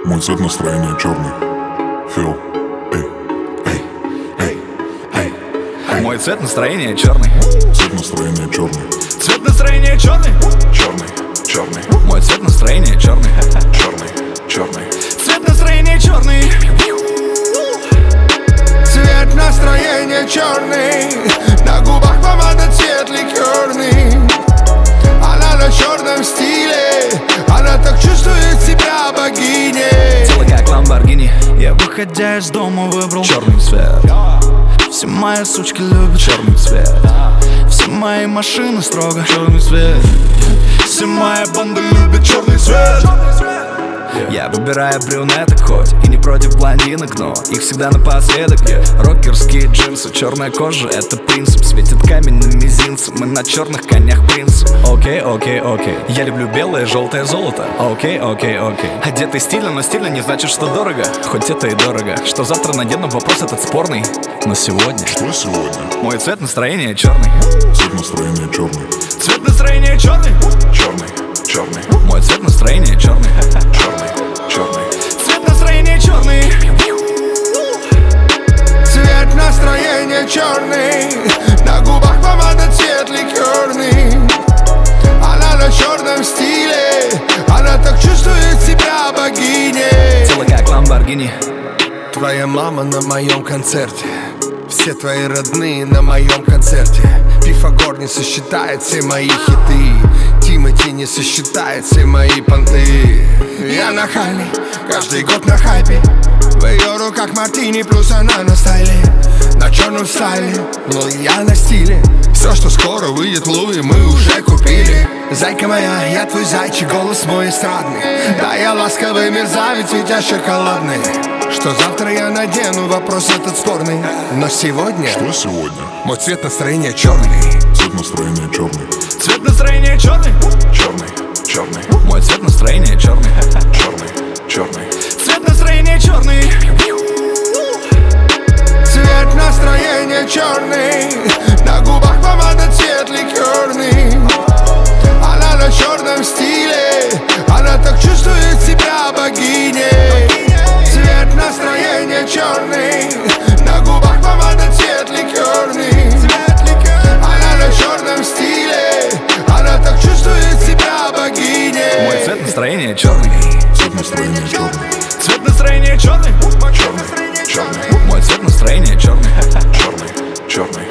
Мой цвет настроения черный. Фил. Мой цвет настроения черный. Цвет настроения черный. Цвет настроения черный. Черный, черный, Мой цвет настроения черный. черный, черный. Цвет настроения черный. Цвет настроения черный. На губах помада, цвет ликерный. Она на черном стиле. Она так чувствует себя богиней. Тело как Ламборгини. Я, выходя из дома, выбрал черный цвет. Все мои сучки любят черный цвет. Все мои машины строго черный цвет. Все мои банды любят черный цвет. Я выбираю брюнеток хоть и не против блондинок, но их всегда напоследок. Рокерские джинсы, черная кожа — это принцип. Светит камень на мизинце, мы на черных конях принцев. Окей, окей, окей. Я люблю белое, желтое золото. Окей, окей, окей. Одетый стильно, но стильно не значит, что дорого. Хоть это и дорого. Что завтра надену, вопрос этот спорный. Но сегодня Что сегодня? мой цвет настроения черный. Цвет настроения черный. Цвет настроения черный. Черный, черный, Мой цвет настроения черный. черный, черный. Цвет настроения черный. Цвет настроения черный. На губах помада, цвет ликерный. Она на черном стиле. Она так чувствует себя богиней. Тело как Ламборгини. Твоя мама на моем концерте. Все твои родные на моем концерте. Пифагор не сосчитает все мои хиты. Тимати не сосчитает все мои понты. Я нахальный, каждый год на хайпе. В ее руках мартини, плюс она на стайле. На черном стайле, но я на стиле. Все, что скоро выйдет в Луи, мы уже купили. Зайка моя, я твой зайчик, голос мой эстрадный. Да, я ласковый мерзавец, ведь я шоколадный. Что завтра я надену, вопрос этот спорный. Но сегодня Что сегодня? мой цвет настроения черный. Цвет настроения черный. Цвет настроения черный. Черный, черный, Мой цвет настроения черный. черный, черный. Цвет настроения черный. Цвет настроения черный. На губах помада, цвет ликерный. Она на черном стиле. Она так чувствует себя богиней. Цвет настроения черный. На губах помада, цвет ликерный. Она на черном стиле. Она так чувствует себя богиней. Мой цвет настроения черный. Цвет настроения черный. Цвет настроения черный. Черный, черный, Мой цвет настроения черный. черный, черный.